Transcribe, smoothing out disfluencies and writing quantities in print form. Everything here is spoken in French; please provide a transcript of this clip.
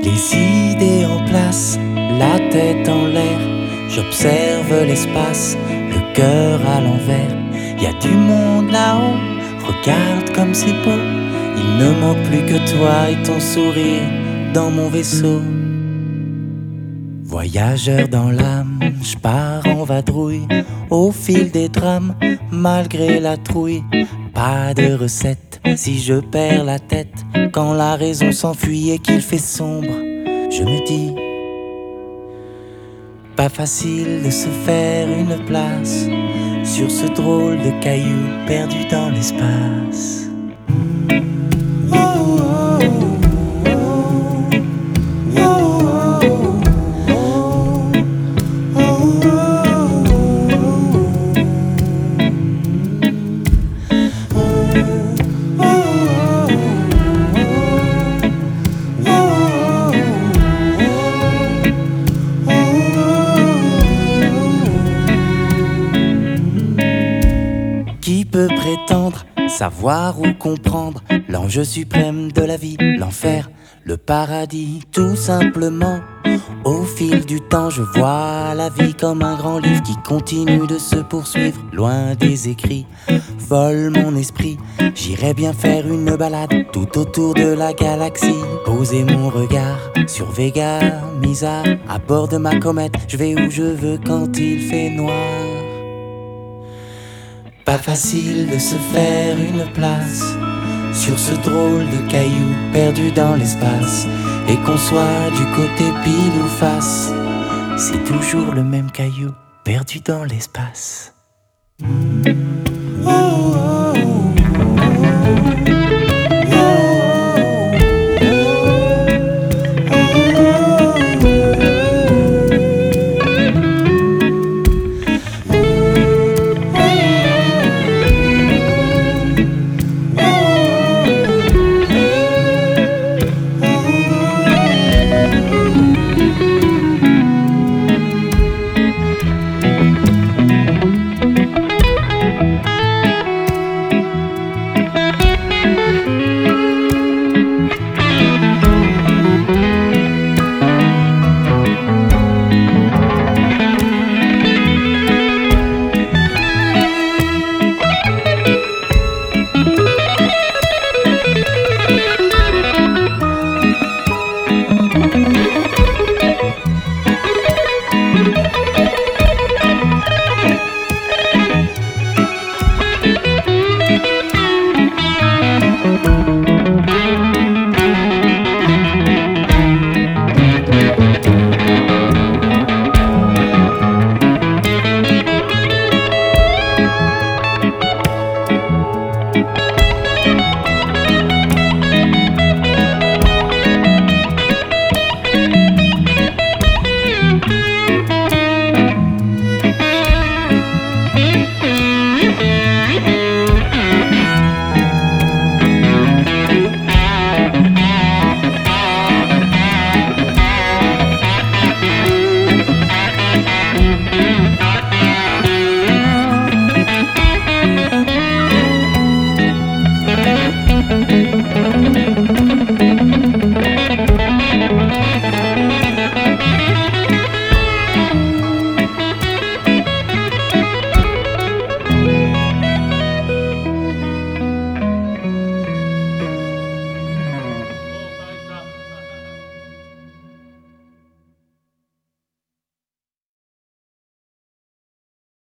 Les idées en place, la tête en l'air, j'observe l'espace, le cœur à l'envers. Y a du monde là-haut, regarde comme c'est beau. Il ne manque plus que toi et ton sourire dans mon vaisseau. Voyageur dans l'âme, je pars en vadrouille, au fil des drames, malgré la trouille. Pas de recette si je perds la tête, quand la raison s'enfuit et qu'il fait sombre. Je me dis, pas facile de se faire une place sur ce drôle de caillou perdu dans l'espace. Qui peut prétendre savoir ou comprendre l'enjeu suprême de la vie, l'enfer, le paradis, tout simplement. Au fil du temps, je vois la vie comme un grand livre qui continue de se poursuivre. Loin des écrits, vole mon esprit. J'irais bien faire une balade tout autour de la galaxie. Poser mon regard sur Vega, Misa, à bord de ma comète. Je vais où je veux quand il fait noir. Pas facile de se faire une place sur ce drôle de caillou perdu dans l'espace. Et qu'on soit du côté pile ou face, c'est toujours le même caillou perdu dans l'espace. Oh.